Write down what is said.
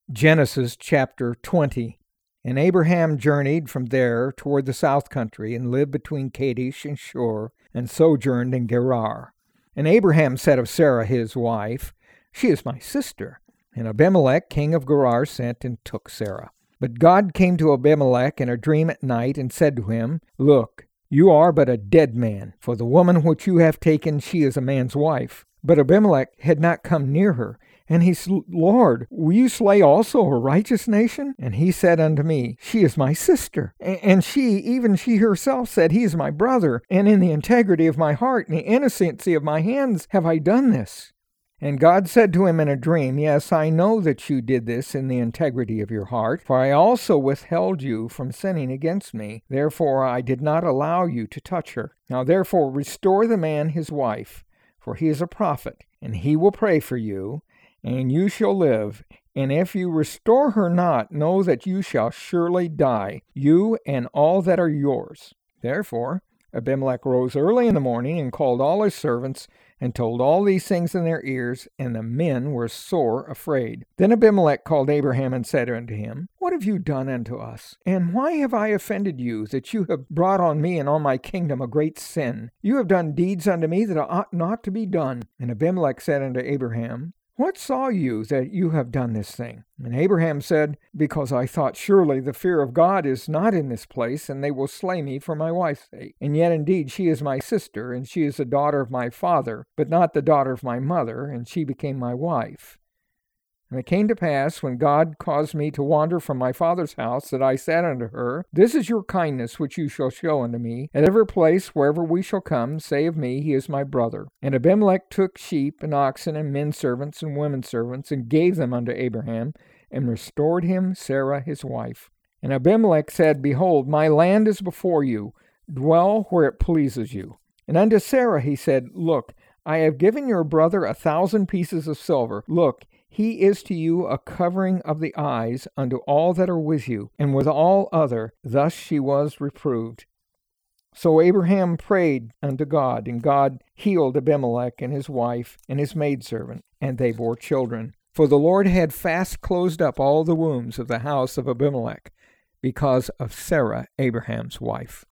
Genesis chapter 20. And Abraham journeyed from there toward the south country, and lived between Kadesh and Shur, and sojourned in Gerar. And Abraham said of Sarah his wife, She is my sister. And Abimelech king of Gerar sent and took Sarah. But God came to Abimelech in a dream at night, and said to him, Look, you are but a dead man, for the woman which you have taken, she is a man's wife. But Abimelech had not come near her. And he said, Lord, will you slay also a righteous nation? And he said unto me, She is my sister. And she, even she herself, said, He is my brother. And in the integrity of my heart and the innocency of my hands have I done this. And God said to him in a dream, Yes, I know that you did this in the integrity of your heart, for I also withheld you from sinning against me. Therefore I did not allow you to touch her. Now therefore restore the man his wife, for he is a prophet, and he will pray for you, and you shall live. And if you restore her not, know that you shall surely die, you and all that are yours. Therefore Abimelech rose early in the morning, and called all his servants, and told all these things in their ears, and the men were sore afraid. Then Abimelech called Abraham, and said unto him, What have you done unto us? And why have I offended you, that you have brought on me and on my kingdom a great sin? You have done deeds unto me that ought not to be done. And Abimelech said unto Abraham, What saw you that you have done this thing? And Abraham said, Because I thought surely the fear of God is not in this place, and they will slay me for my wife's sake. And yet indeed she is my sister, and she is the daughter of my father, but not the daughter of my mother, and she became my wife. And it came to pass, when God caused me to wander from my father's house, that I said unto her, This is your kindness which you shall show unto me. At every place wherever we shall come, say of me, He is my brother. And Abimelech took sheep and oxen and men servants and women servants, and gave them unto Abraham, and restored him Sarah his wife. And Abimelech said, Behold, my land is before you. Dwell where it pleases you. And unto Sarah he said, Look, I have given your brother 1,000 pieces of silver. Look, he is to you a covering of the eyes unto all that are with you, and with all other. Thus she was reproved. So Abraham prayed unto God, and God healed Abimelech and his wife and his maidservant, and they bore children. For the Lord had fast closed up all the wombs of the house of Abimelech, because of Sarah, Abraham's wife.